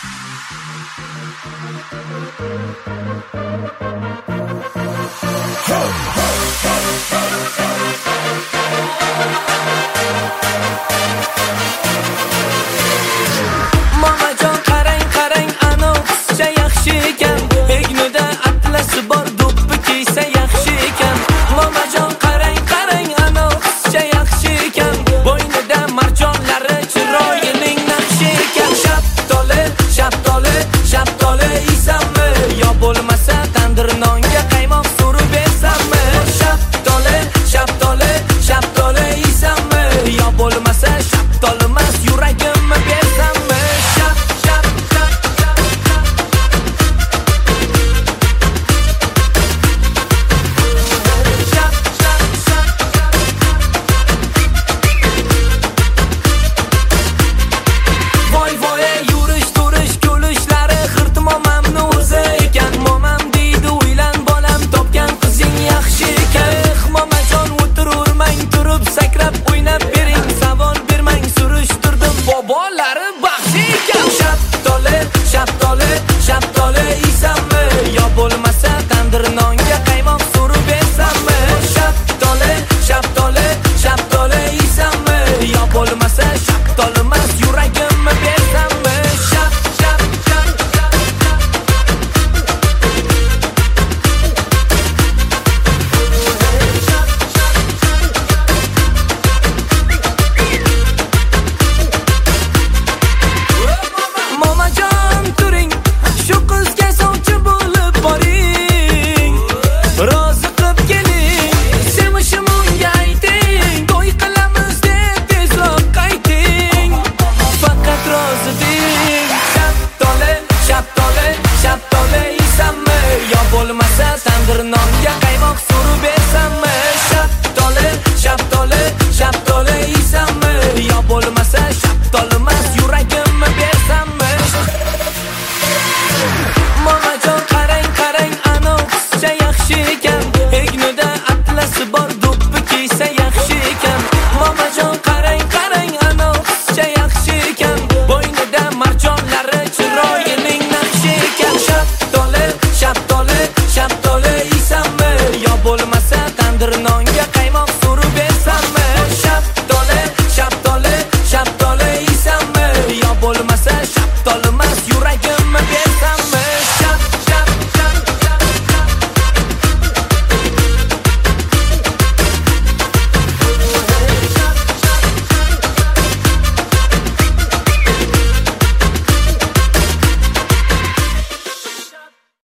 Mamajon qarang qarang ana qizcha yaxshi ekan, egnida atlasi bor do'ppi kiysa yaxshi ekan. Mamajon qarang qarang ana qizcha yaxshi ekan, bo'ynida marjonlari chiroyining naqshi ekan. Shaftoli shaftoli shaftoli yeysanmi, yo bo'lmasa tandir nonga qaymoq surib bersanmi? Shaftoli shaftoli shaftoli yeysanmi, yo bo'lmasa shaftolimas yuragimni bersanmi? Voy voy yurish turish kulishlari xirt momamni o'zi ekan. Momam deydi uylan bolam, topgan qizing yaxshi ekan. Momajon o'tirurmang, turib sakrab o'ynab bering, savol bermang, surishtirdim bobolari